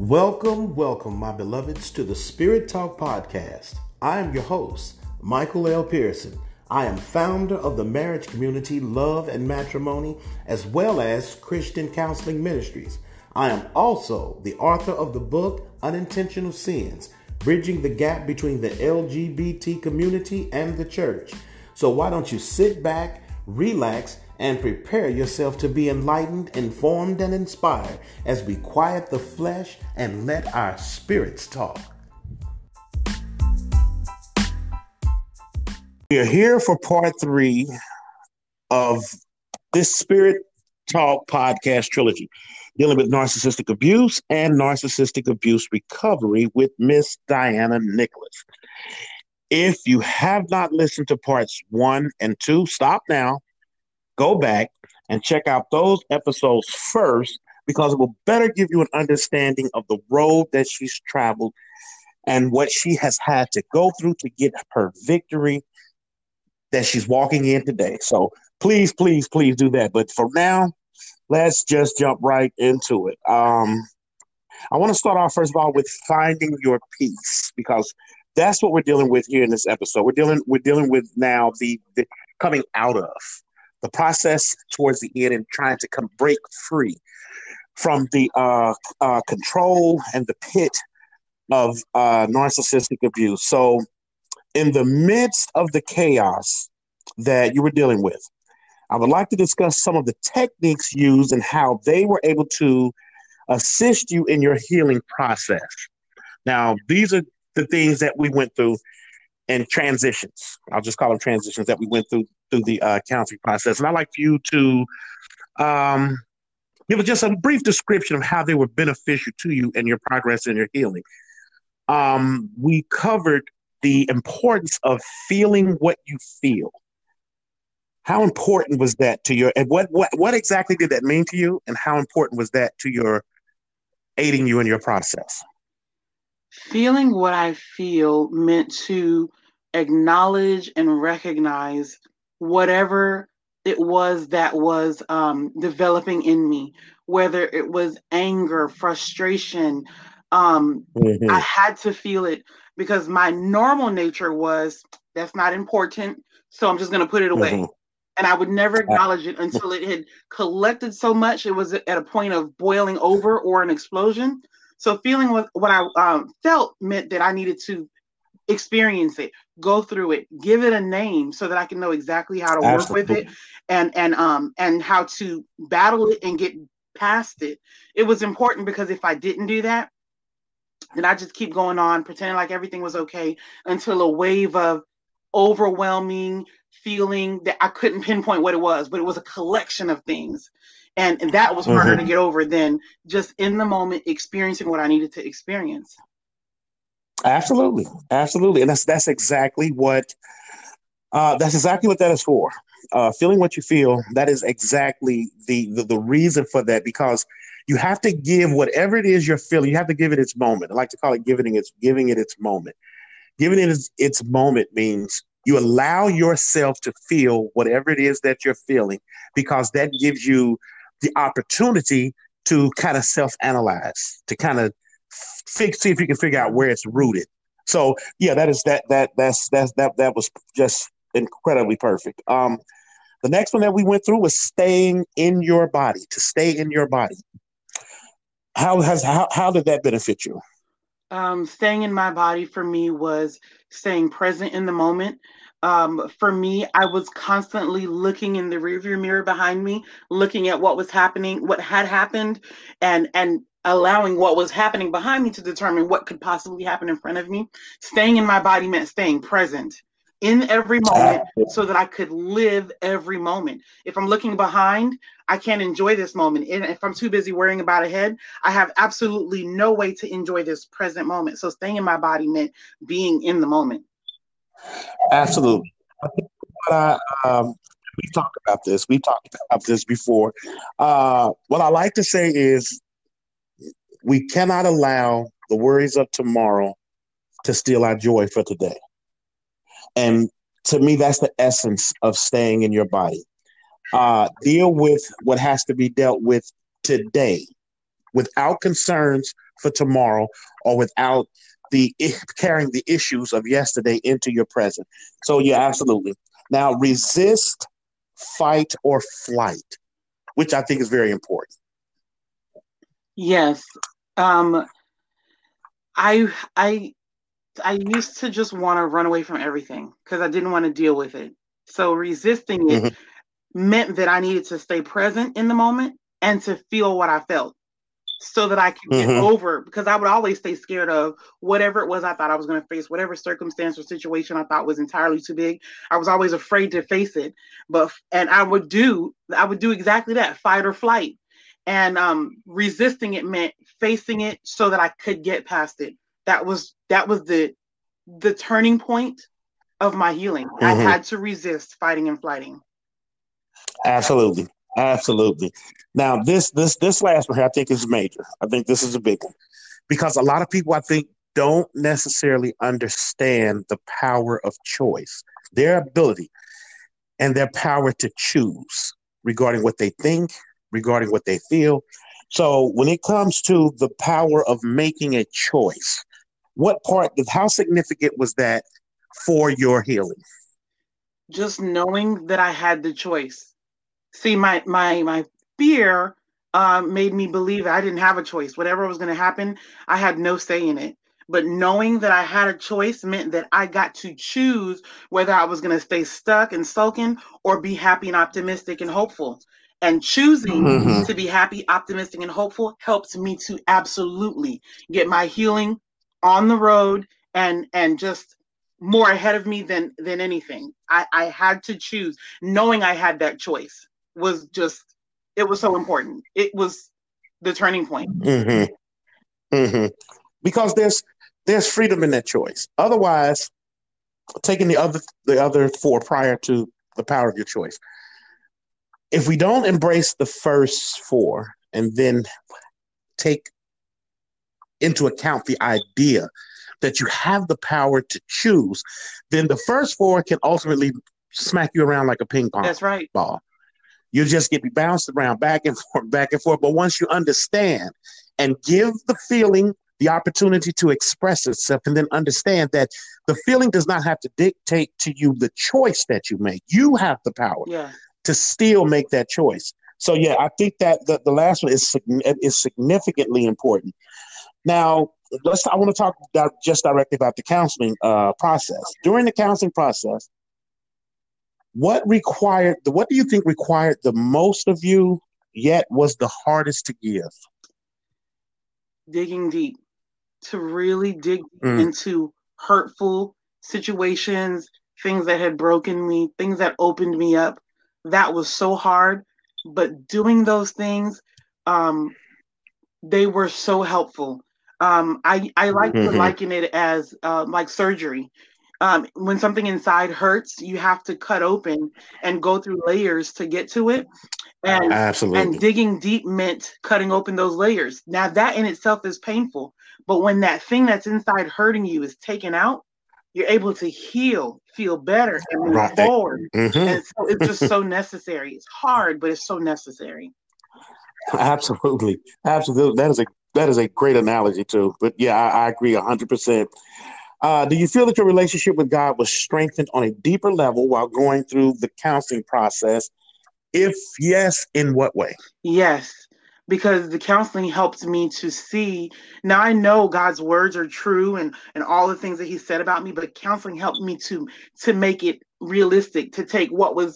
Welcome, my beloveds, to the Spirit Talk Podcast. I am your host, Michael L. Pearson. I am founder of the marriage community Love and Matrimony, as well as Christian Counseling Ministries. I am also the author of the book Unintentional Sins, Bridging the Gap Between the LGBT Community and the Church. So why don't you sit back, relax, and prepare yourself to be enlightened, informed, and inspired as we quiet the flesh and let our spirits talk. We are here for part 3 of this Spirit Talk podcast trilogy, dealing with narcissistic abuse and narcissistic abuse recovery with Miss Diana Nicholas. If you have not listened to parts 1 and 2, stop now. Go back and check out those episodes first, because it will better give you an understanding of the road that she's traveled and what she has had to go through to get her victory that she's walking in today. So please do that. But for now, let's just jump right into it. I want to start off, first of all, with finding your peace, because that's what we're dealing with here in this episode. We're dealing with now the coming out of the process towards the end and trying to break free from the control and the pit of narcissistic abuse. So in the midst of the chaos that you were dealing with, I would like to discuss some of the techniques used and how they were able to assist you in your healing process. Now, these are the things that we went through in transitions. I'll just call them transitions that we went through the counseling process. And I'd like for you to give just a brief description of how they were beneficial to you and your progress in your healing. We covered the importance of feeling what you feel. How important was that to and what exactly did that mean to you, and how important was that to your aiding you in your process? Feeling what I feel meant to acknowledge and recognize whatever it was that was developing in me, whether it was anger, frustration. I had to feel it, because my normal nature was, that's not important, so I'm just going to put it away. And I would never acknowledge it until it had collected so much, it was at a point of boiling over or an explosion. So feeling what I felt meant that I needed to experience it, go through it, give it a name so that I can know exactly how to work with it and how to battle it and get past it. It was important, because if I didn't do that, then I just keep going on pretending like everything was okay until a wave of overwhelming feeling that I couldn't pinpoint what it was, but it was a collection of things. And that was harder to get over than just in the moment experiencing what I needed to experience. Absolutely. And that's exactly what that is for. Feeling what you feel, that is exactly the reason for that, because you have to give whatever it is you're feeling, you have to give it its moment. I like to call it giving it its moment. Giving it its moment means you allow yourself to feel whatever it is that you're feeling, because that gives you the opportunity to kind of self-analyze, to kind of see if you can figure out where it's rooted. So yeah, that was just incredibly perfect. The next one that we went through was staying in your body, to stay in your body. How did that benefit you? Staying in my body for me was staying present in the moment. For me, I was constantly looking in the rearview mirror behind me, looking at what was happening, what had happened, and allowing what was happening behind me to determine what could possibly happen in front of me. Staying in my body meant staying present in every moment so that I could live every moment. If I'm looking behind, I can't enjoy this moment. And if I'm too busy worrying about ahead, I have absolutely no way to enjoy this present moment. So staying in my body meant being in the moment. Absolutely. We've talked about this. We've talked about this before. What I like to say is we cannot allow the worries of tomorrow to steal our joy for today. And to me, that's the essence of staying in your body. Deal with what has to be dealt with today without concerns for tomorrow, or without carrying the issues of yesterday into your present. So yeah, absolutely. Now resist, fight, or flight, which I think is very important. Yes. Um, I I I used to just want to run away from everything because I didn't want to deal with it. So resisting it Mm-hmm. meant that I needed to stay present in the moment and to feel what I felt so that I could get Mm-hmm. over, because I would always stay scared of whatever it was I thought I was going to face, whatever circumstance or situation I thought was entirely too big. I was always afraid to face it. And I would do exactly that, fight or flight. And resisting it meant facing it so that I could get past it. That was the turning point of my healing. I Mm-hmm. had to resist fighting and flighting. Absolutely. Absolutely. Now this last one here I think is major. I think this is a big one because a lot of people I think don't necessarily understand the power of choice, their ability and their power to choose regarding what they think, regarding what they feel. So when it comes to the power of making a choice, how significant was that for your healing? Just knowing that I had the choice. See, my fear made me believe I didn't have a choice. Whatever was going to happen, I had no say in it. But knowing that I had a choice meant that I got to choose whether I was going to stay stuck and sulking or be happy and optimistic and hopeful. And choosing Mm-hmm. to be happy, optimistic, and hopeful helps me to absolutely get my healing on the road and just more ahead of me than anything. I had to choose, knowing I had that choice was just, it was so important. It was the turning point. Mm-hmm. Mm-hmm. Because there's freedom in that choice. Otherwise, taking the other four prior to the power of your choice. If we don't embrace the first four and then take into account the idea that you have the power to choose, then the first four can ultimately smack you around like a ping pong That's right. ball. You just get bounced around back and forth, back and forth. But once you understand and give the feeling the opportunity to express itself, and then understand that the feeling does not have to dictate to you the choice that you make. You have the power Yeah. to still make that choice. So yeah, I think that the last one is significantly important. Now, I want to talk just directly about the counseling process. During the counseling process, what do you think required the most of you, yet was the hardest to give? Digging deep, to really dig Mm, into hurtful situations, things that had broken me, things that opened me up. That was so hard. But doing those things, um, they were so helpful. I like to mm-hmm. liken it as like surgery. When something inside hurts, you have to cut open and go through layers to get to it. And Absolutely. digging deep meant cutting open those layers. Now that in itself is painful, but when that thing that's inside hurting you is taken out, you're able to heal, feel better, and move Right. forward. Mm-hmm. And so it's just so necessary. It's hard, but it's so necessary. Absolutely. Absolutely. That is a great analogy too. But yeah, I agree 100%. Do you feel that your relationship with God was strengthened on a deeper level while going through the counseling process? If yes, in what way? Yes, because the counseling helped me to see. Now I know God's words are true and all the things that He said about me, but counseling helped me to make it realistic, to take what was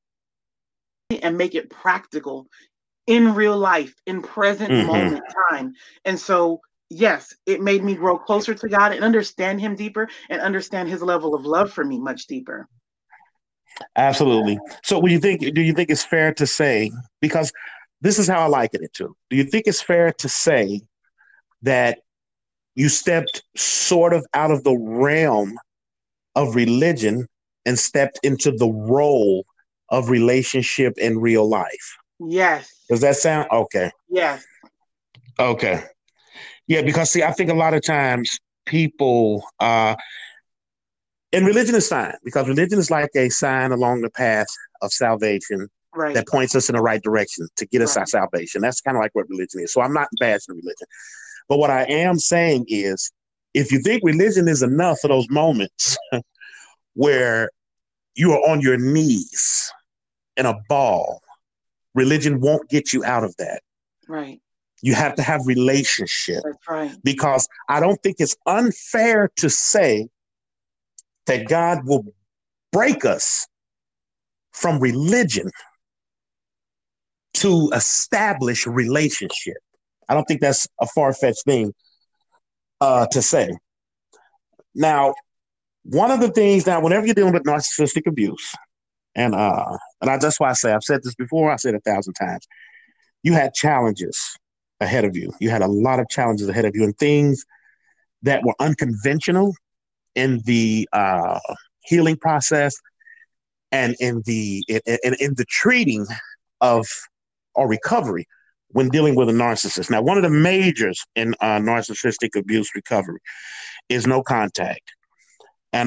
and make it practical in real life, in present Mm-hmm. moment time. And so, yes, it made me grow closer to God and understand Him deeper and understand His level of love for me much deeper. Absolutely. So, do you think it's fair to say, because this is how I liken it to? Do you think it's fair to say that you stepped sort of out of the realm of religion and stepped into the role of relationship in real life? Yes, Does that sound okay? yes, Okay. Yeah, because see, I think a lot of times people and religion is fine because religion is like a sign along the path of salvation right, that points us in the right direction to get us our right. salvation. That's kind of like what religion is. So I'm not bashing religion. But what I am saying is, if you think religion is enough for those moments where you are on your knees in a ball, religion won't get you out of that. Right. You have to have relationship, That's right. because I don't think it's unfair to say that God will break us from religion to establish relationship. I don't think that's a far-fetched thing to say. Now, one of the things that whenever you're dealing with narcissistic abuse, that's why I say, I've said this before, I said it 1,000 times, you had challenges ahead of you. You had a lot of challenges ahead of you, and things that were unconventional in the healing process, and in the treating of or recovery when dealing with a narcissist. Now, one of the majors in narcissistic abuse recovery is no contact, and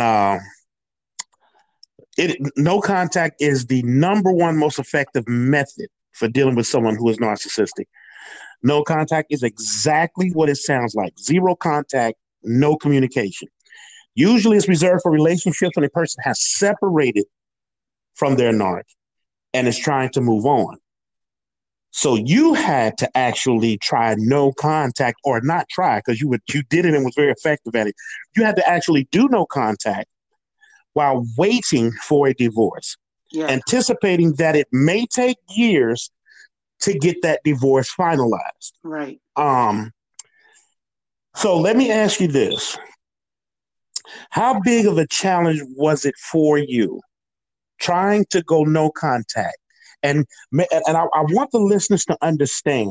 no contact is the number one most effective method for dealing with someone who is narcissistic. No contact is exactly what it sounds like. Zero contact, no communication. Usually it's reserved for relationships when a person has separated from their narc and is trying to move on. So you had to actually try no contact, or not try, because you did it and was very effective at it. You had to actually do no contact while waiting for a divorce, anticipating that it may take years to get that divorce finalized. Right. So let me ask you this. How big of a challenge was it for you trying to go no contact? And I want the listeners to understand,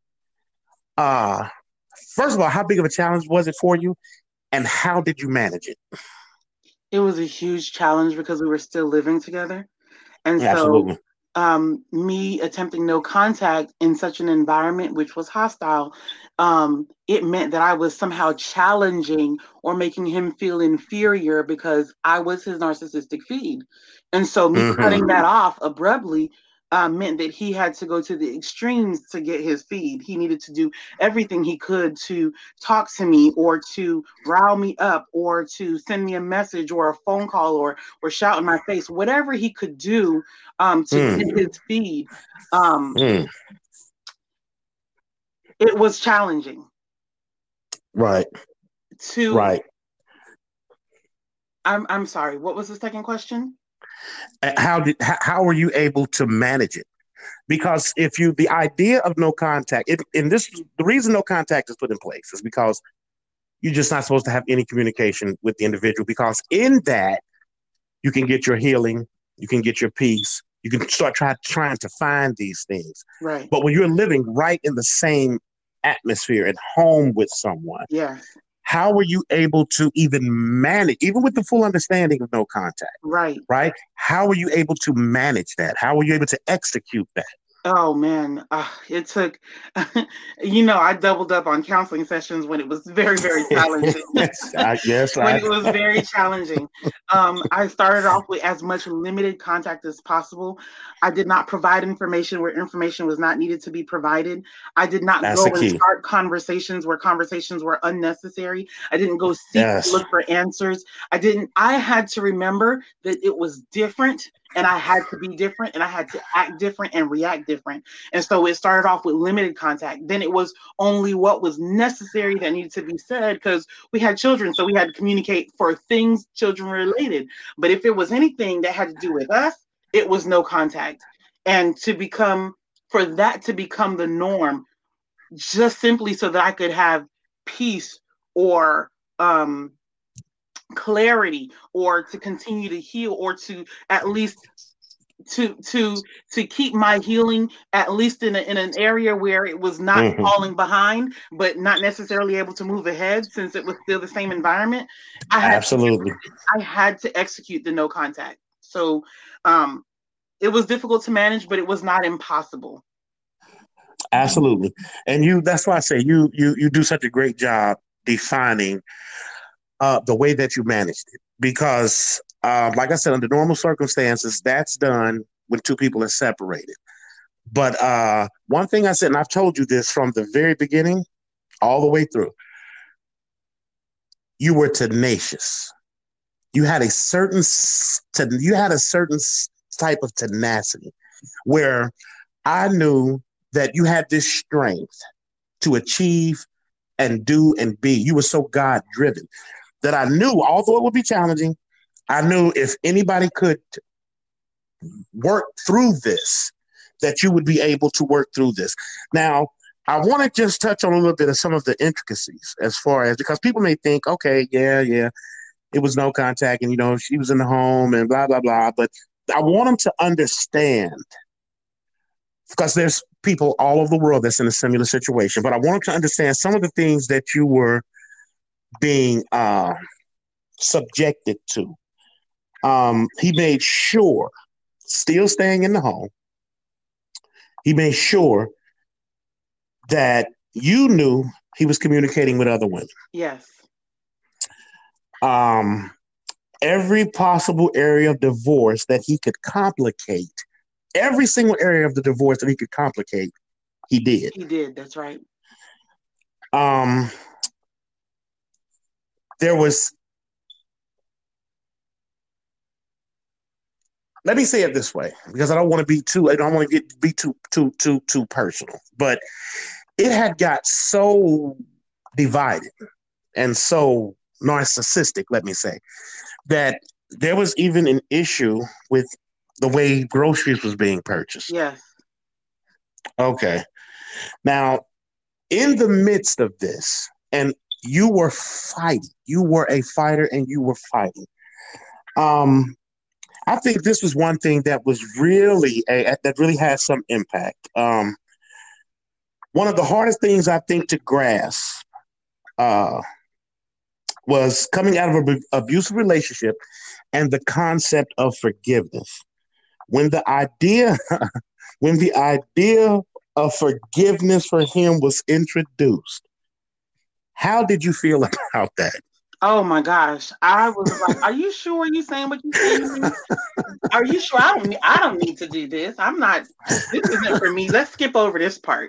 first of all, how big of a challenge was it for you, and how did you manage it? It was a huge challenge because we were still living together. And Absolutely. So me attempting no contact in such an environment which was hostile, it meant that I was somehow challenging or making him feel inferior because I was his narcissistic feed. And so me cutting that off abruptly meant that he had to go to the extremes to get his feed. He needed to do everything he could to talk to me, or to rile me up, or to send me a message or a phone call, or shout in my face, whatever he could do to get his feed. It was challenging. Right. Right. I'm sorry. What was the second question? How were you able to manage it? Because the idea of no contact, the reason no contact is put in place is because you're just not supposed to have any communication with the individual, because in that you can get your healing, you can get your peace, you can start trying to find these things. Right. But when you're living right in the same atmosphere at home with someone, how were you able to even manage, even with the full understanding of no contact? Right. Right. How were you able to manage that? How were you able to execute that? Oh man, it took, I doubled up on counseling sessions when it was very, very challenging. Yes, when it was very challenging. I started off with as much limited contact as possible. I did not provide information where information was not needed to be provided. I did not go and start conversations where conversations were unnecessary. I didn't go seek to look for answers. I had to remember that it was different, and I had to be different, and I had to act different and react different. And so it started off with limited contact. Then it was only what was necessary that needed to be said, because we had children, so we had to communicate for things children related. But if it was anything that had to do with us, it was no contact. And for that to become the norm, just simply so that I could have peace or clarity, or to continue to heal, or to at least to keep my healing at least in an area where it was not falling behind, but not necessarily able to move ahead, since it was still the same environment. I had to execute the no contact. So it was difficult to manage, but it was not impossible. Absolutely. And that's why I say you do such a great job defining the way that you managed it, because like I said, under normal circumstances, that's done when two people are separated. But one thing I said, and I've told you this from the very beginning, all the way through, you were tenacious. You had a certain type of tenacity where I knew that you had this strength to achieve and do and be. You were so God driven that I knew, although it would be challenging, I knew if anybody could work through this, that you would be able to work through this. Now, I want to just touch on a little bit of some of the intricacies as far as, because people may think, okay, yeah, it was no contact and, she was in the home and blah, blah, blah. But I want them to understand, because there's people all over the world that's in a similar situation, but I want them to understand some of the things that you were being subjected to. He made sure, still staying in the home, he made sure that you knew he was communicating with other women. Yes. Every possible area of divorce that he could complicate, every single area of the divorce that he could complicate, he did. He did, that's right. There was, let me say it this way, because I don't want to be too personal, but it had got so divided and so narcissistic, let me say, that there was even an issue with the way groceries was being purchased. Yes. Okay. Now, in the midst of this, and you were fighting, you were a fighter and you were fighting. I think this was one thing that was really that really had some impact. One of the hardest things I think to grasp was coming out of an abusive relationship and the concept of forgiveness. When the idea of forgiveness for him was introduced, how did you feel about that? Oh my gosh. I was like, are you sure you're saying what you're saying? Are you sure? I don't need to do this. This isn't for me. Let's skip over this part.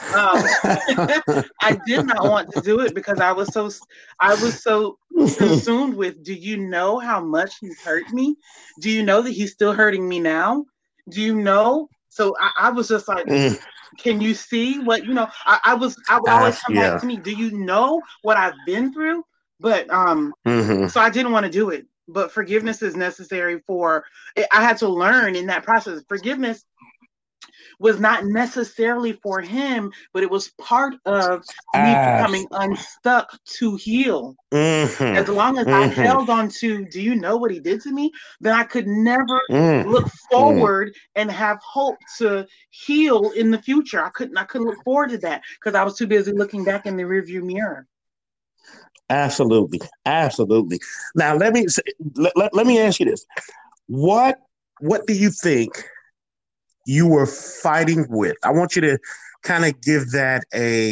I did not want to do it because I was so consumed with, do you know how much he's hurt me? Do you know that he's still hurting me now? Do you know? So I was just like, can you see what, I would always come back to me. Do you know what I've been through? But so I didn't want to do it. But forgiveness is necessary I had to learn in that process. Forgiveness was not necessarily for him, but it was part of me becoming unstuck to heal. As long as I held on to, do you know what he did to me? Then I could never look forward and have hope to heal in the future. I couldn't look forward to that because I was too busy looking back in the rearview mirror. Absolutely. Now let me ask you this: what do you think you were fighting with? I want you to kind of give that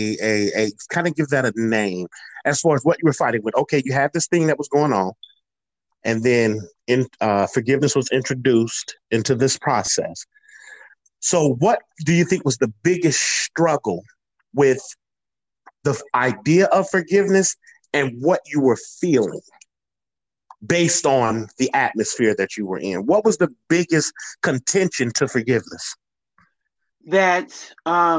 a name as far as what you were fighting with. Okay, you had this thing that was going on, and then forgiveness was introduced into this process. So, what do you think was the biggest struggle with the idea of forgiveness? And what you were feeling based on the atmosphere that you were in? What was the biggest contention to forgiveness? That, I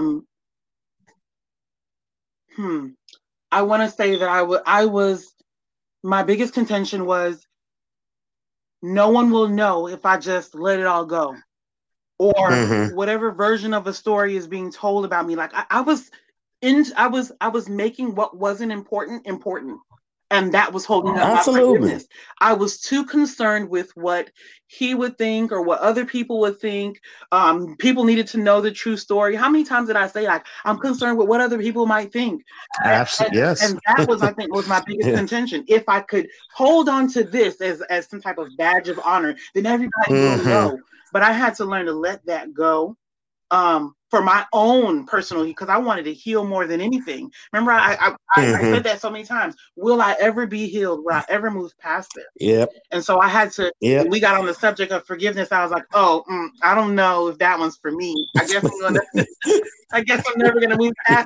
want to say that my biggest contention was, no one will know if I just let it all go. Or whatever version of a story is being told about me. Like I was making what wasn't important, and that was holding up my forgiveness. I was too concerned with what he would think or what other people would think. People needed to know the true story. How many times did I say, like, I'm concerned with what other people might think? Absolutely, yes. And that was, I think, was my biggest contention. If I could hold on to this as some type of badge of honor, then everybody will know. But I had to learn to let that go. for my own personal, because I wanted to heal more than anything. Remember, I said that so many times. Will I ever be healed? Will I ever move past this? Yep. And so I had to, Yep. when we got on the subject of forgiveness, I was like, oh, I don't know if that one's for me. I guess I'm never gonna move past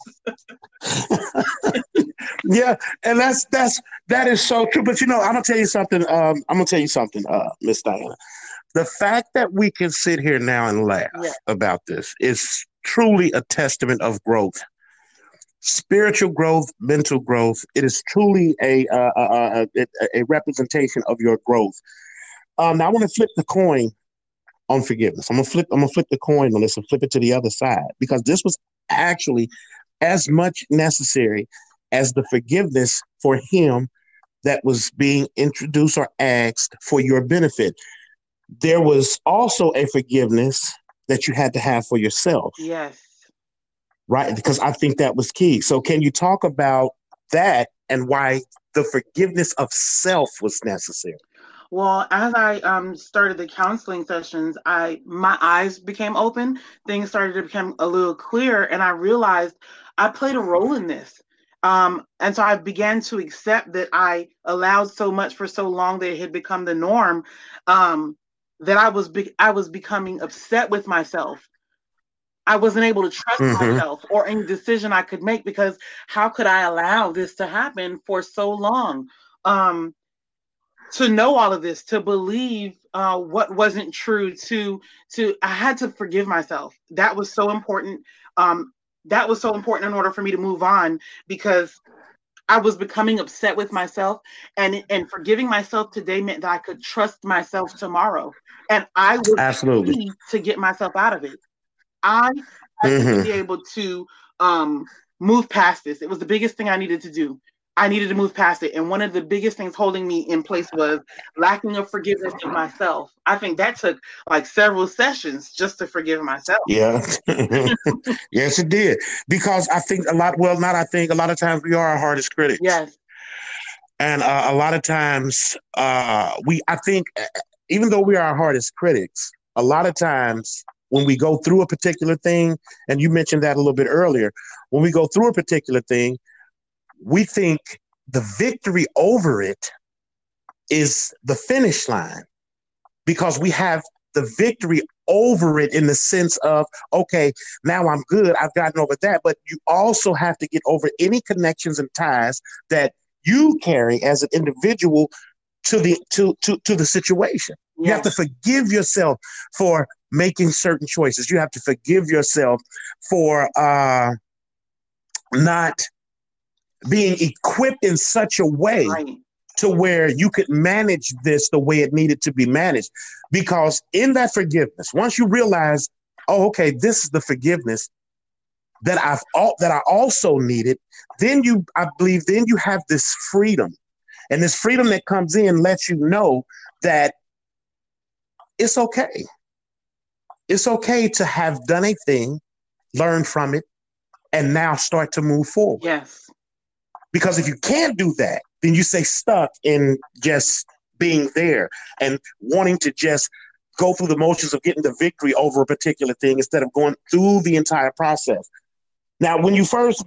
it. Yeah, and that is so true. But I'm gonna tell you something. Miss Diana. The fact that we can sit here now and laugh about this is truly a testament of growth, spiritual growth, mental growth. It is truly a representation of your growth. Now I want to flip the coin on forgiveness. I'm gonna flip the coin on this and flip it to the other side, because this was actually as much necessary as the forgiveness for him that was being introduced or asked for your benefit. There was also a forgiveness that you had to have for yourself. Yes. Right? Because I think that was key. So can you talk about that and why the forgiveness of self was necessary? Well, as I started the counseling sessions, my eyes became open. Things started to become a little clearer, and I realized I played a role in this. And so I began to accept that I allowed so much for so long that it had become the norm, that I was becoming upset with myself. I wasn't able to trust myself or any decision I could make, because how could I allow this to happen for so long? To know all of this, to believe what wasn't true, I had to forgive myself. That was so important. That was so important in order for me to move on, because I was becoming upset with myself, and forgiving myself today meant that I could trust myself tomorrow, and I was absolutely to get myself out of it. I had to be able to move past this. It was the biggest thing I needed to do. I needed to move past it. And one of the biggest things holding me in place was lacking of forgiveness of myself. I think that took like several sessions just to forgive myself. Yeah. Yes, it did. Because I think a lot of times we are our hardest critics. Yes. And a lot of times I think even though we are our hardest critics, a lot of times when we go through a particular thing, and you mentioned that a little bit earlier, when we go through a particular thing, we think the victory over it is the finish line, because we have the victory over it in the sense of, okay, now I'm good, I've gotten over that. But you also have to get over any connections and ties that you carry as an individual to the situation. Yes. You have to forgive yourself for making certain choices. You have to forgive yourself for not being equipped in such a way to where you could manage this the way it needed to be managed. Because in that forgiveness, once you realize, oh, okay, this is the forgiveness that I also needed, then I believe you have this freedom. And this freedom that comes in lets you know that it's okay. It's okay to have done a thing, learn from it, and now start to move forward. Yes. Because if you can't do that, then you stay stuck in just being there and wanting to just go through the motions of getting the victory over a particular thing instead of going through the entire process. Now, when we first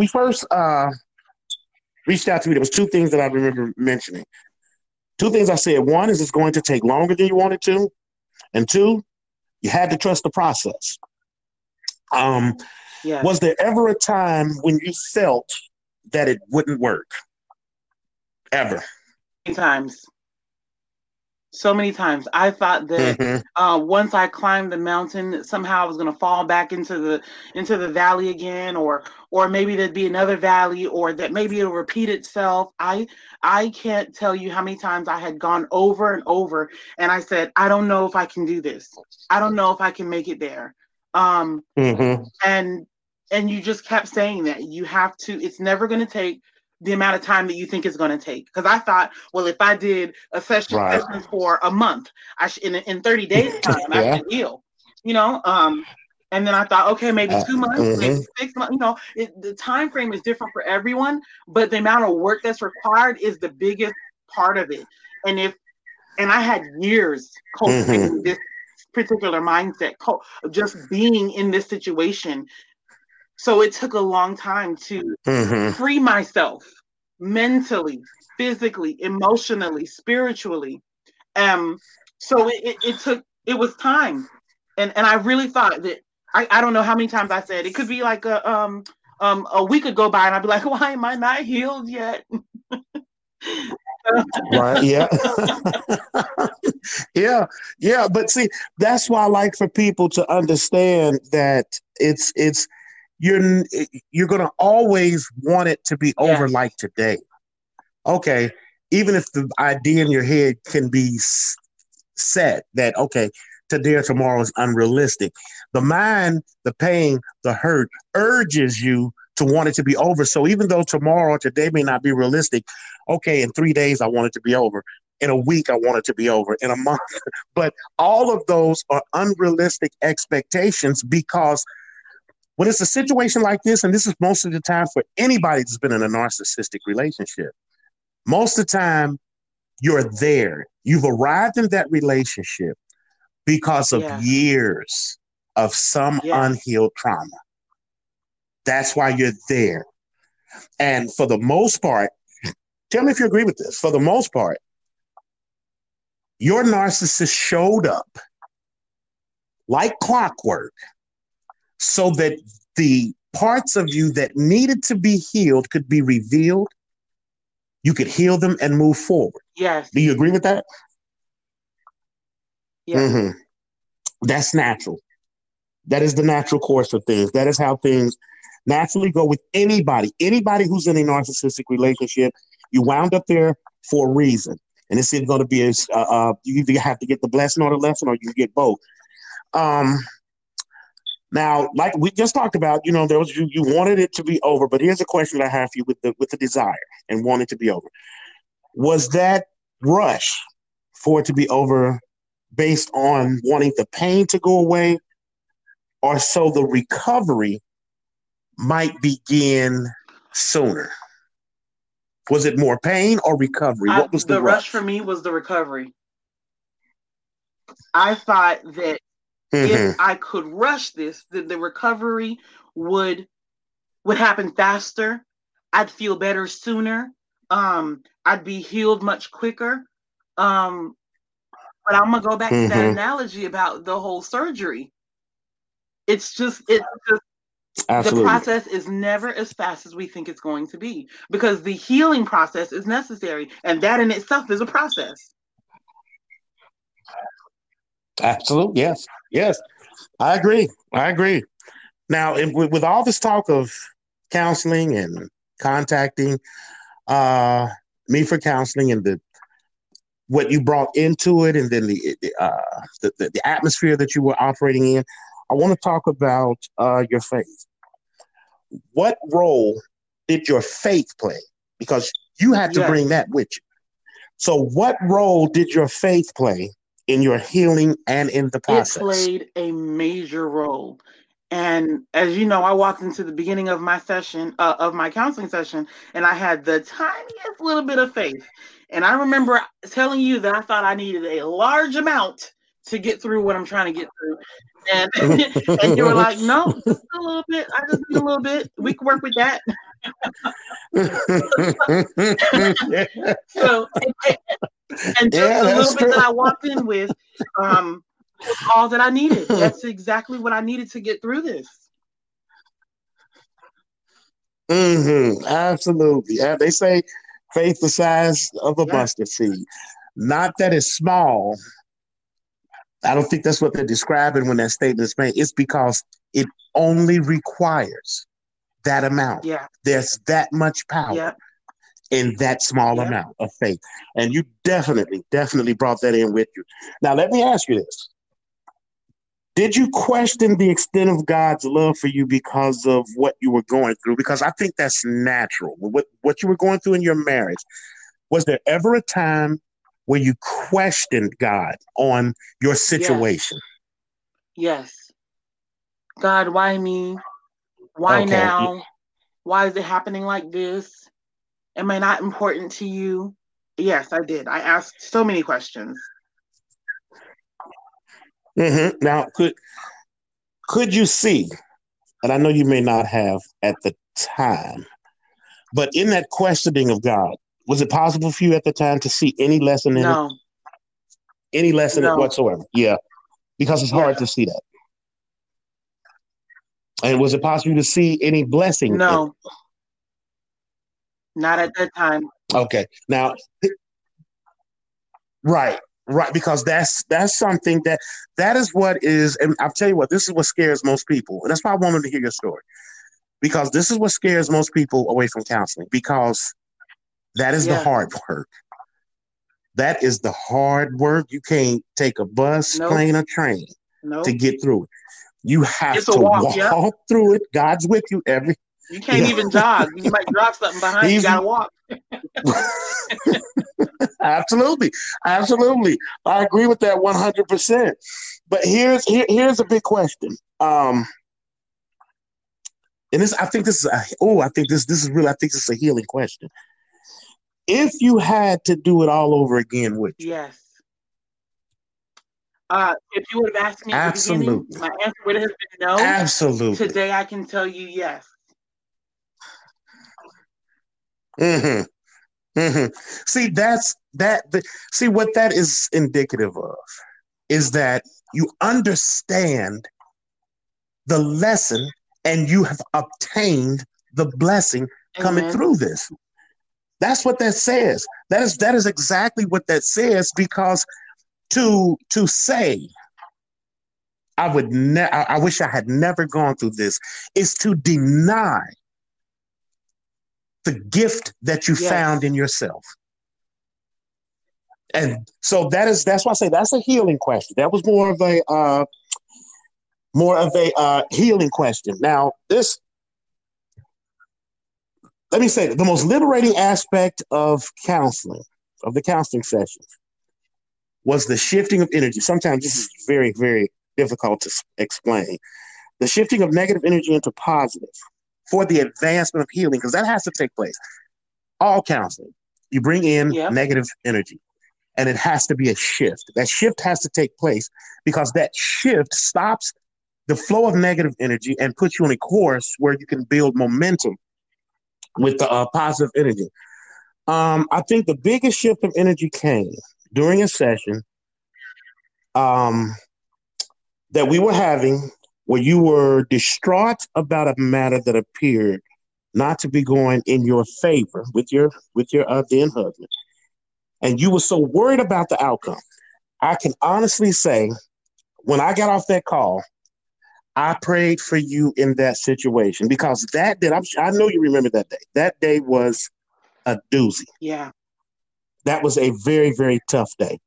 reached out to me, there was two things that I remember mentioning. Two things I said. One is it's going to take longer than you wanted to. And two, you had to trust the process. Was there ever a time when you felt that it wouldn't work? Ever? So many times. I thought that once I climbed the mountain, somehow I was going to fall back into the valley again, or maybe there'd be another valley, or that maybe it'll repeat itself. I can't tell you how many times I had gone over and over, and I said, I don't know if I can do this. I don't know if I can make it there. And you just kept saying that you have to. It's never going to take the amount of time that you think it's going to take. Because I thought, well, if I did a session for a month, in 30 days time, I should heal. And then I thought, okay, maybe 2 months, maybe 6 months. The time frame is different for everyone, but the amount of work that's required is the biggest part of it. And I had years cultivating this particular mindset, just being in this situation. So it took a long time to free myself mentally, physically, emotionally, spiritually. So it was time. And I really thought that I don't know how many times I said it could be like a week would go by and I'd be like, why am I not healed yet? Right. Yeah. Yeah. But see, that's why I like for people to understand that it's you're you're gonna always want it to be over Yes. like today. Okay. Even if the idea in your head can be set that okay, today or tomorrow is unrealistic. The mind, the pain, the hurt urges you to want it to be over. So even though tomorrow or today may not be realistic, okay, in 3 days I want it to be over. In a week I want it to be over. In a month, but all of those are unrealistic expectations because when it's a situation like this, and this is most of the time for anybody that's been in a narcissistic relationship, most of the time you're there. You've arrived in that relationship because of Yes. years of some Yes. unhealed trauma. That's why you're there. And for the most part, tell me if you agree with this. For the most part, your narcissist showed up like clockwork so that the parts of you that needed to be healed could be revealed. You could heal them and move forward. Yes. Do you agree with that? Yes. Mm-hmm. That's natural. That is the natural course of things. That is how things naturally go with anybody. Anybody who's in a narcissistic relationship, you wound up there for a reason. And it's either going to be you either have to get the blessing or the lesson, or you get both. Now, like we just talked about, there was you wanted it to be over, but here's a question I have for you with the desire and wanting it to be over. Was that rush for it to be over based on wanting the pain to go away, or so the recovery might begin sooner? Was it more pain or recovery? What was the rush for me was the recovery. I thought that if I could rush this, the recovery would happen faster. I'd feel better sooner. I'd be healed much quicker. But I'm gonna go back to that analogy about the whole surgery. It's just Absolutely. The process is never as fast as we think it's going to be, because the healing process is necessary, and that in itself is a process. Absolutely. Yes. I agree. Now, with all this talk of counseling and contacting me for counseling and what you brought into it, and then the atmosphere that you were operating in, I want to talk about your faith. What role did your faith play? Because you had to bring that with you. So what role did your faith play in your healing and in the process? It played a major role. And as you know, I walked into the beginning of my session, of my counseling session, and I had the tiniest little bit of faith. And I remember telling you that I thought I needed a large amount to get through what I'm trying to get through. And, and you were like, no, just a little bit. I just need a little bit. We can work with that. So, and just a little bit that I walked in with, was all that I needed. That's exactly what I needed to get through this. Absolutely. They say faith the size of a mustard seed. Not that it's small. I don't think that's what they're describing when that statement is made. It's because it only requires that amount. Yeah. There's that much power in that small amount of faith. And you definitely brought that in with you. Now, let me ask you this. Did you question the extent of God's love for you because of what you were going through? Because I think that's natural. What you were going through in your marriage, was there ever a time where you questioned God on your situation? Yes. God, why me? Why now? Why is it happening like this? Am I not important to you? Yes, I did. I asked so many questions. Now, could you see? And I know you may not have at the time, but in that questioning of God, was it possible for you at the time to see any lesson in it? No. Any lesson No. whatsoever? Yeah, because it's Yeah. hard to see that. And was it possible to see any blessing in it? No. Not at that time. Okay, now, right, right, because that's something that is what is, and I'll tell you what, this is what scares most people, and that's why I wanted to hear your story, because this is what scares most people away from counseling, because that is the Yeah. hard work. That is the hard work. You can't take a bus, Nope. plane, or train to Nope. get through it. You have It's a to walk. Yeah. walk through it. God's with you every. You can't Yeah, even jog. You might drop something behind you. You he's gotta walk. absolutely, absolutely. I agree with that 100%. But here's a big question. And this, I think this is I think this is really, I think this is a healing question. If you had to do it all over again, would you? Yes. If you would have asked me at the beginning, Absolutely, my answer would have been no. absolutely. Today I can tell you yes. hmm hmm See, that's that. See, what that is indicative of is that you understand the lesson and you have obtained the blessing coming Amen. through this. That's what that says. That is exactly what that says, because to say I wish I had never gone through this is to deny the gift that you found Yes. in yourself. And so that's why I say that's a healing question. That was more of a healing question. Now, this, let me say, the most liberating aspect of counseling, of the counseling sessions, was the shifting of energy. Sometimes this is very, very difficult to explain. The shifting of negative energy into positive for the advancement of healing, because that has to take place. All counseling, you bring in Yep. negative energy, and it has to be a shift. That shift has to take place because that shift stops the flow of negative energy and puts you on a course where you can build momentum with the positive energy. I think the biggest shift of energy came during a session um, that we were having where you were distraught about a matter that appeared not to be going in your favor with your then husband, and you were so worried about the outcome. I can honestly say, when I got off that call, I prayed for you in that situation, because that day, I know you remember that day. That day was a doozy. Yeah. That was a very, very tough day.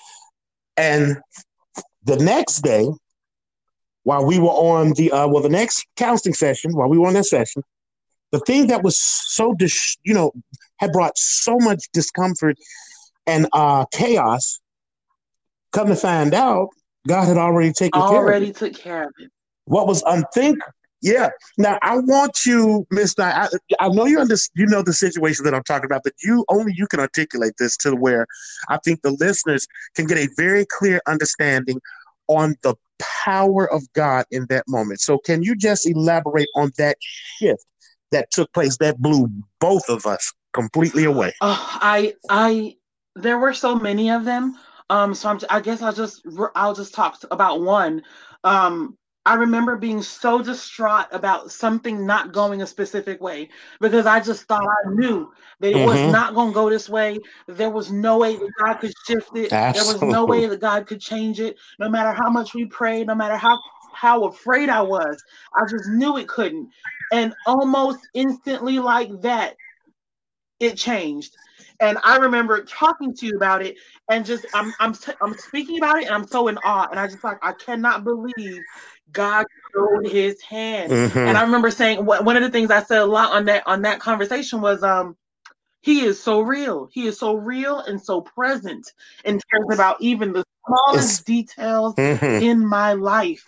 And the next day, while we were on the next counseling session, while we were on that session, the thing that was so, had brought so much discomfort and chaos, come to find out, God had already taken care of it. Already took care of it. What was unthinkable. Yeah. Now I want you, Miss Nye, I know you know the situation that I'm talking about, but you can articulate this to where I think the listeners can get a very clear understanding on the power of God in that moment. So can you just elaborate on that shift that took place that blew both of us completely away? There were so many of them. I guess I'll just talk about one. Um, I remember being so distraught about something not going a specific way, because I just thought I knew that it was Mm-hmm. not going to go this way. There was no way that God could shift it. There was no Absolutely. way that God could change it. No matter how much we prayed, no matter how afraid I was, I just knew it couldn't. And almost instantly, like that, it changed. And I remember talking to you about it, and just I'm speaking about it, and I'm so in awe, and I cannot believe God showed His hand. And Mm-hmm. I remember saying, one of the things I said a lot on that conversation was, He is so real. He is so real and so present, and cares about even the It's smallest details mm-hmm. in my life.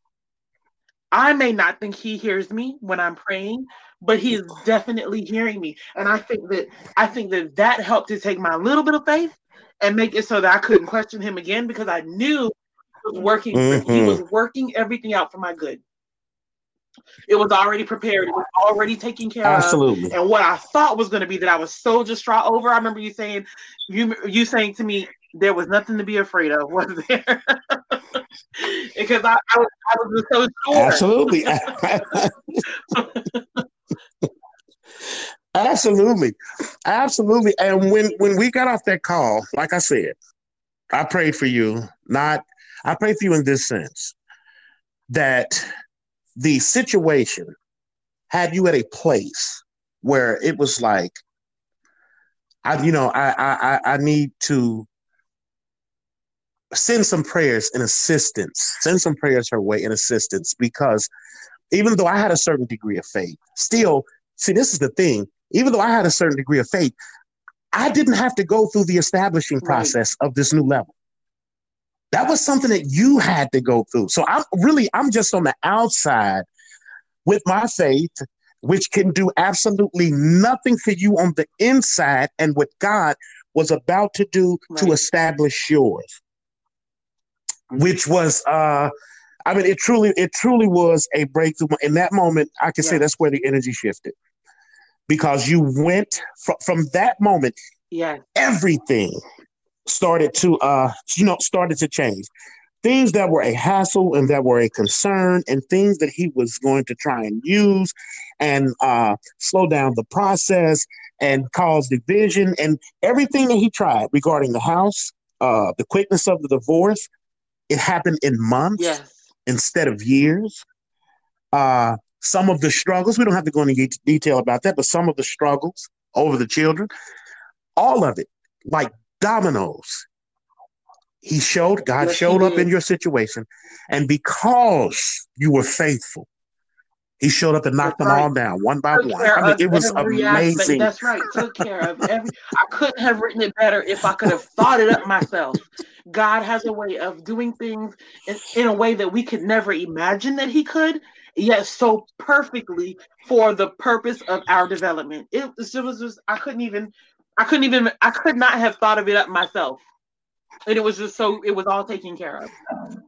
I may not think He hears me when I'm praying, but He is definitely hearing me. And I think that helped to take my little bit of faith and make it so that I couldn't question Him again, because I knew was working for me. He Mm-hmm. was working everything out for my good. It was already prepared. It was already taken care of. Absolutely. And what I thought was going to be that I was so distraught over, I remember you saying to me, there was nothing to be afraid of, was there? Because I was just so sure. Absolutely. Absolutely. Absolutely. And when we got off that call, like I said, I prayed for you, not I prayed for you in this sense that the situation had you at a place where it was like, I need to send some prayers and assistance, send some prayers her way in assistance, because even though I had a certain degree of faith, still, see, this is the thing. Even though I had a certain degree of faith, I didn't have to go through the establishing process of this new level. That was something that you had to go through. So I'm just on the outside with my faith, which can do absolutely nothing for you on the inside, and what God was about to do to establish yours, which was, it truly was a breakthrough. In that moment, I can say that's where the energy shifted, because you went from that moment. Everything started to change. Things that were a hassle and that were a concern, and things that he was going to try and use and slow down the process and cause division, and everything that he tried regarding the house, the quickness of the divorce, it happened in months instead of years. Some of the struggles, we don't have to go into detail about that, but some of the struggles over the children, all of it, like dominoes. God showed up in your situation, and because you were faithful, he showed up and knocked them all down one by one. It was amazing. That's right. Took care of every. I couldn't have written it better if I could have thought it up myself. God has a way of doing things in a way that we could never imagine that he could, yet so perfectly for the purpose of our development. It was just I could not have thought of it up myself. And it was just it was all taken care of.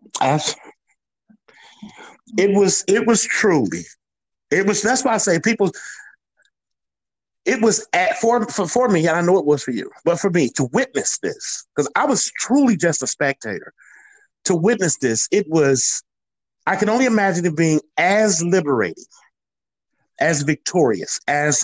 It was truly, that's why I say people, it was for me, and I know it was for you, but for me to witness this, because I was truly just a spectator, to witness this, I can only imagine it being as liberating, as victorious, as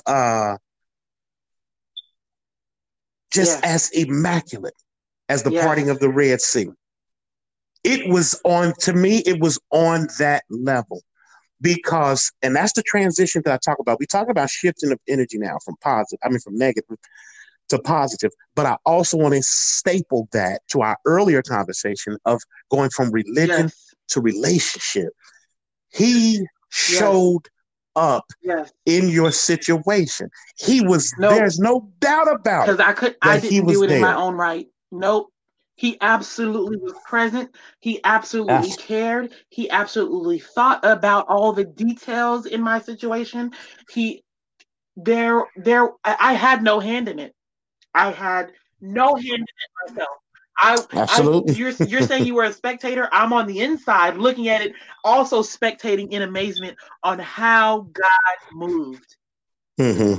as immaculate as the parting of the Red Sea. It was on that level, because, and that's the transition that I talk about. We talk about shifting of energy now from negative to positive, but I also want to staple that to our earlier conversation of going from religion to relationship. He showed up in your situation. There's no doubt about it. Because I didn't do it in my own right. Nope. He absolutely was present. He absolutely cared. He absolutely thought about all the details in my situation. I had no hand in it. I had no hand in it myself. Absolutely. You're saying you were a spectator. I'm on the inside looking at it, also spectating in amazement on how God moved. Mm-hmm.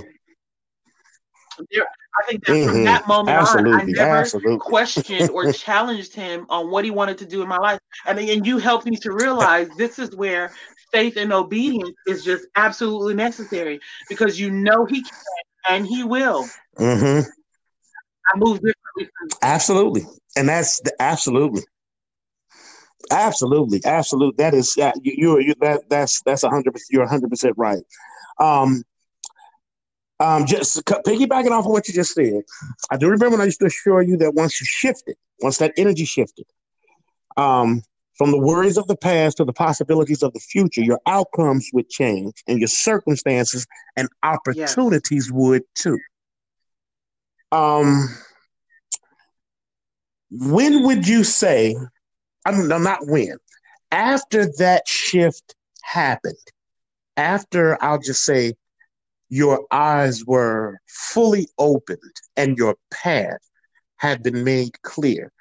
I think that from that moment on, I never questioned or challenged him on what he wanted to do in my life. And you helped me to realize this is where faith and obedience is just absolutely necessary, because he can and he will. Mm-hmm. I move differently. Absolutely. And that's absolutely. That is, that's 100%. You're 100% right. Just piggybacking off of what you just said, I do remember when I used to assure you that once that energy shifted, from the worries of the past to the possibilities of the future, your outcomes would change, and your circumstances and opportunities would too. When would you say, not when, after that shift happened, after, I'll just say, your eyes were fully opened and your path had been made clear,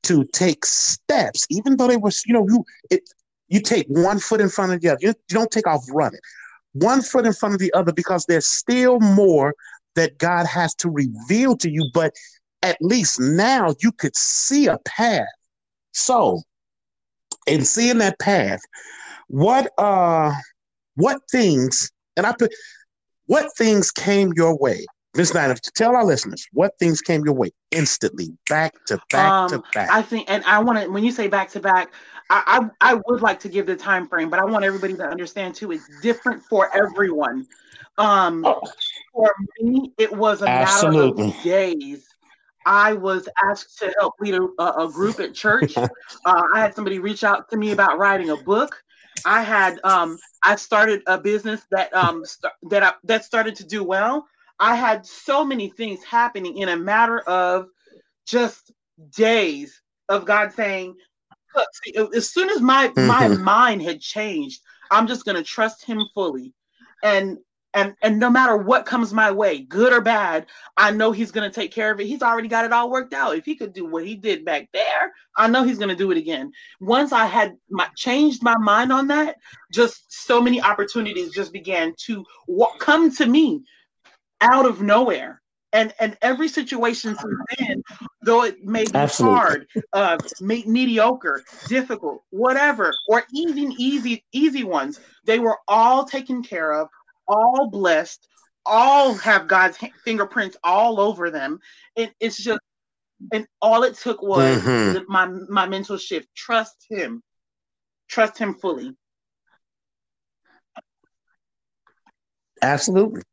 to take steps, even though they were, you take one foot in front of the other. You don't take off running. One foot in front of the other, because there's still more that God has to reveal to you. But at least now you could see a path. So, in seeing that path, what things, and I put, what things came your way, Miss Nina? Tell our listeners what things came your way instantly, back to back to back. I think, and I want to, when you say back to back, I would like to give the time frame, but I want everybody to understand too, it's different for everyone. For me, it was a matter of days. I was asked to help lead a group at church. I had somebody reach out to me about writing a book. I started a business that started to do well. I had so many things happening in a matter of just days of God saying, look, see, as soon as my mind had changed, I'm just going to trust him fully. And no matter what comes my way, good or bad, I know he's going to take care of it. He's already got it all worked out. If he could do what he did back there, I know he's going to do it again. Once I had changed my mind on that, just so many opportunities just began to come to me out of nowhere. And every situation since then, though it may be hard, mediocre, difficult, whatever, or even easy ones, they were all taken care of, all blessed, all have God's fingerprints all over them. It's just, and all it took was my mental shift. Trust him fully. Absolutely.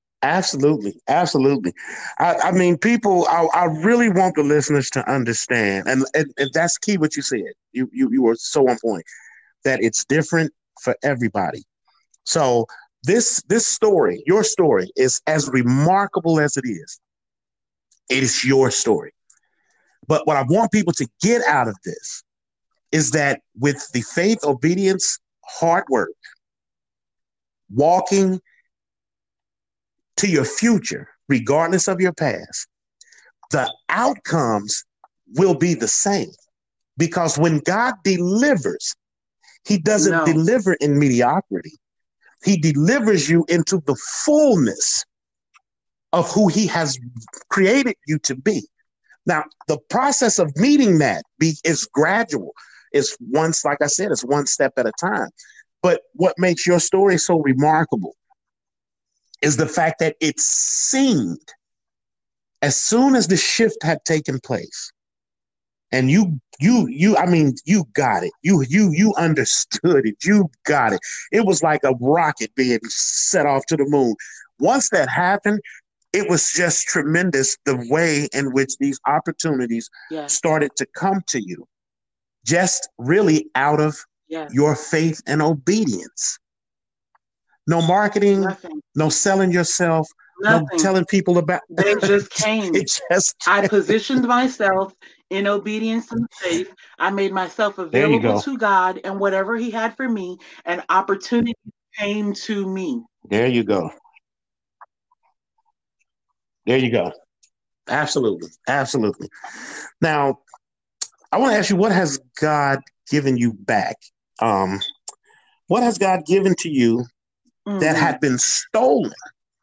I mean, people, I really want the listeners to understand, and that's key what you said. You were so on point that it's different for everybody. So this story, your story, is as remarkable as it is. It is your story. But what I want people to get out of this is that with the faith, obedience, hard work, walking to your future, regardless of your past, the outcomes will be the same. Because when God delivers, he doesn't deliver in mediocrity. He delivers you into the fullness of who he has created you to be. Now, the process of meeting that is gradual. It's once, like I said, it's one step at a time. But what makes your story so remarkable is the fact that it seemed, as soon as the shift had taken place, and you got it. You understood it. You got it. It was like a rocket being set off to the moon. Once that happened, it was just tremendous the way in which these opportunities started to come to you, just really out of your faith and obedience. No marketing, no selling yourself, no telling people about. They just came. I positioned myself in obedience and faith. I made myself available to God and whatever he had for me, and opportunity came to me. There you go. Absolutely. Now, I want to ask you, what has God given you back? What has God given to you that had been stolen,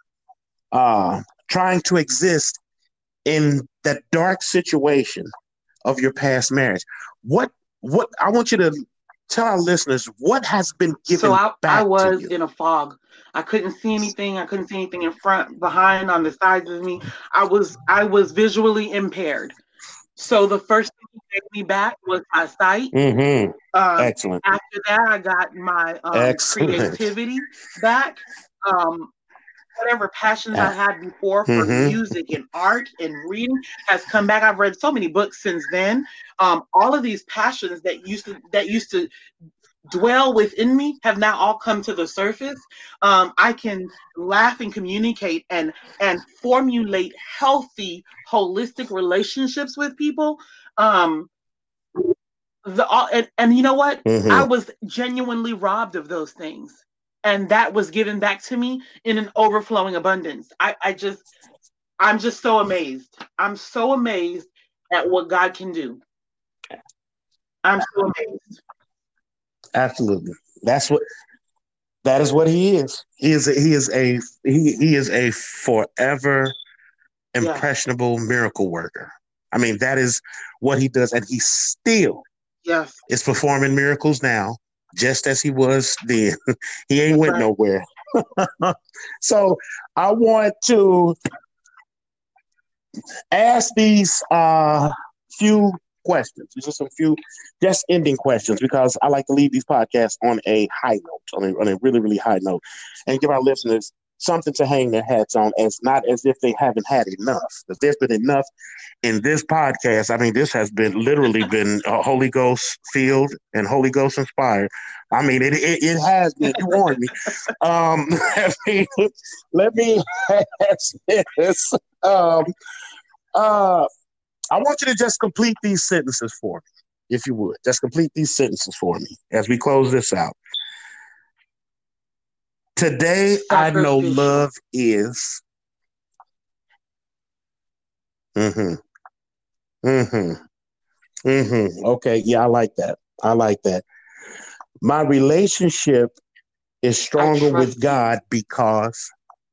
trying to exist in that dark situation of your past marriage? What I want you to tell our listeners what has been given back to you. I was in a fog. I couldn't see anything. I couldn't see anything in front, behind, on the sides of me. I was visually impaired. So the first thing he gave me back was my sight. Excellent. After that, I got my creativity back. Whatever passions I had before for music and art and reading has come back. I've read so many books since then. All of these passions that used to dwell within me have now all come to the surface. I can laugh and communicate and formulate healthy, holistic relationships with people. And you know what? I was genuinely robbed of those things. And that was given back to me in an overflowing abundance. I'm just so amazed. I'm so amazed at what God can do. I'm so amazed. Absolutely. That's what that is what he is. He is a forever Yes, impressionable miracle worker. I mean, that is what he does, and he still yes, is performing miracles now, just as he was then. He ain't that's went right. nowhere. So I want to ask these few questions. Just a few, just ending questions, because I like to leave these podcasts on a high note, on a really, really high note, and give our listeners something to hang their hats on, as not as if they haven't had enough. Because there's been enough in this podcast. I mean, this has been literally been Holy Ghost filled and Holy Ghost inspired. I mean, it has been. You warned me. Let me, let me ask this. Um, uh, I want you to just complete these sentences for me, if you would. Just complete these sentences for me as we close this out. Today, I know Sacrificial. love is. Mm-hmm. Mm-hmm. Mm-hmm. Okay. Yeah, I like that. I like that. My relationship is I stronger with trust him. God because.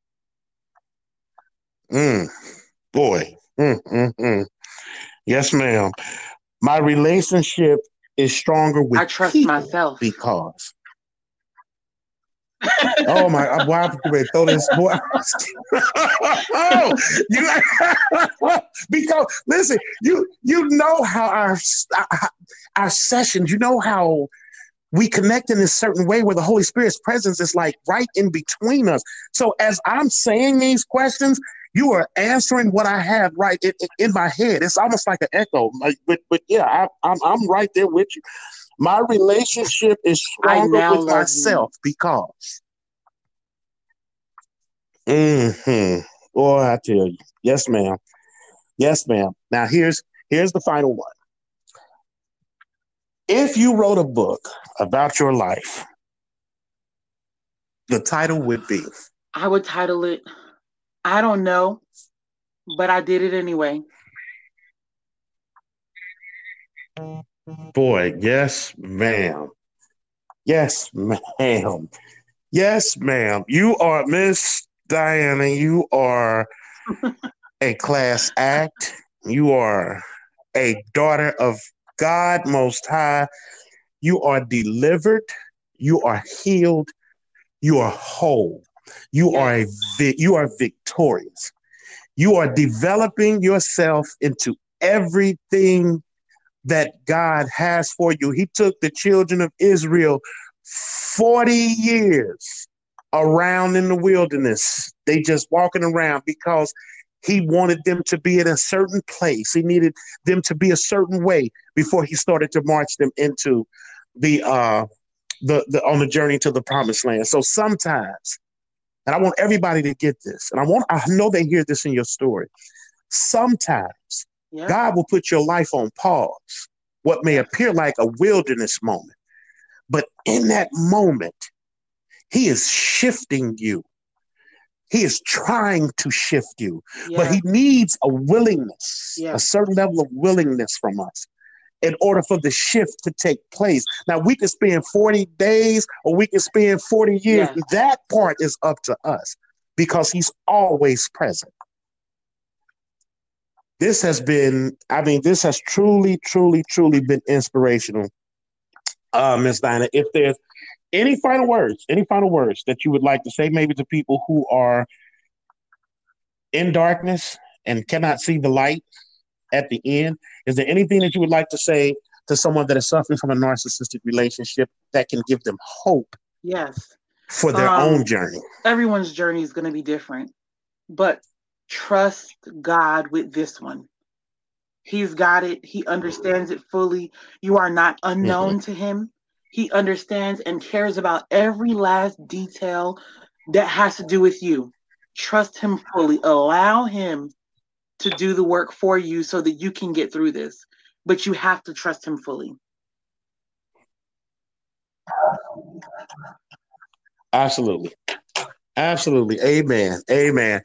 Mm, boy. Mm. Yes, ma'am. My relationship is stronger with I trust people myself. because. Oh my! Why well, throw this boy? Oh, you because listen, you know how our sessions. You know how we connect in a certain way where the Holy Spirit's presence is like right in between us. So as I'm saying these questions, you are answering what I have right in my head. It's almost like an echo. Like, but yeah, I'm right there with you. My relationship is I stronger now with love me. myself because. Hmm. Boy, I tell you, yes, ma'am, yes, ma'am. Now here's the final one. If you wrote a book about your life, the title would be. I would title it, I don't know, but I did it anyway. Boy, yes, ma'am. Yes, ma'am. Yes, ma'am. You are Miss Diana. You are a class act. You are a daughter of God Most High. You are delivered. You are healed. You are whole. You are Yes, you are victorious. You are developing yourself into everything that God has for you. He took the children of Israel 40 years around in the wilderness. They just walking around because he wanted them to be in a certain place. He needed them to be a certain way before he started to march them into the the on the journey to the promised land. So sometimes, and I want everybody to get this, and I know they hear this in your story. Sometimes yep, God will put your life on pause, what may yes, appear like a wilderness moment. But in that moment, he is shifting you. He is trying to shift you, but yes, he needs a willingness, a yes, certain level of willingness from us in order for the shift to take place. Now, we can spend 40 days or we can spend 40 years. yes. That part is up to us because he's always present. This has been, I mean, this has truly, truly, truly been inspirational, Ms. Dinah. If there's any final words that you would like to say, maybe to people who are in darkness and cannot see the light at the end, is there anything that you would like to say to someone that is suffering from a narcissistic relationship that can give them hope Yes. for their own Um, journey? Everyone's journey is going to be different, but trust God with this one. He's got it. He understands it fully. You are not Mm-hmm. unknown to him. He understands and cares about every last detail that has to do with you. Trust him fully. Allow him to do the work for you so that you can get through this. But you have to trust him fully. Absolutely. Absolutely. Amen. Amen.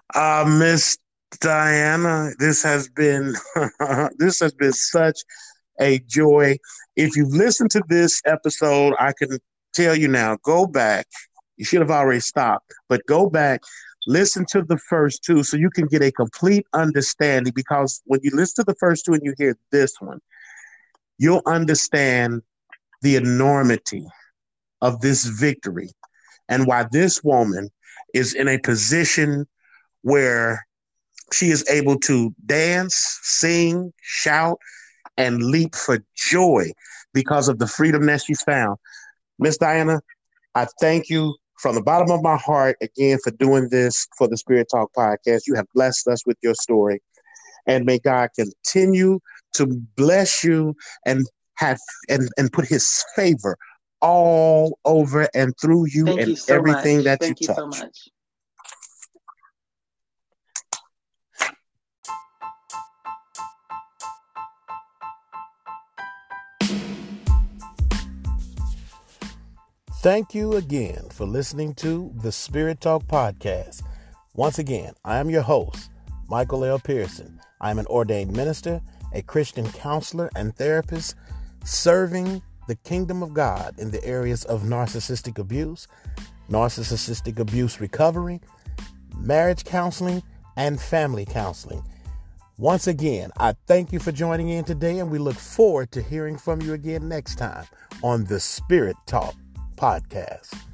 Miss Diana, this has been this has been such a joy. If you've listened to this episode, I can tell you now, go back. You should have already stopped, but go back, listen to the first two so you can get a complete understanding. Because when you listen to the first two and you hear this one, you'll understand the enormity of this victory and why this woman is in a position where she is able to dance, sing, shout, and leap for joy because of the freedom that she's found. Miss Diana, I thank you from the bottom of my heart again for doing this for the Spirit Talk podcast. You have blessed us with your story, and may God continue to bless you and have and put his favor all over and through you. Thank and you so everything much. that Thank you you touch. so much. Thank you again for listening to the Spirit Talk podcast. Once again, I am your host, Michael L. Pearson. I am an ordained minister, a Christian counselor and therapist, serving the kingdom of God in the areas of narcissistic abuse recovery, marriage counseling, and family counseling. Once again, I thank you for joining in today, and we look forward to hearing from you again next time on the Spirit Talk podcast.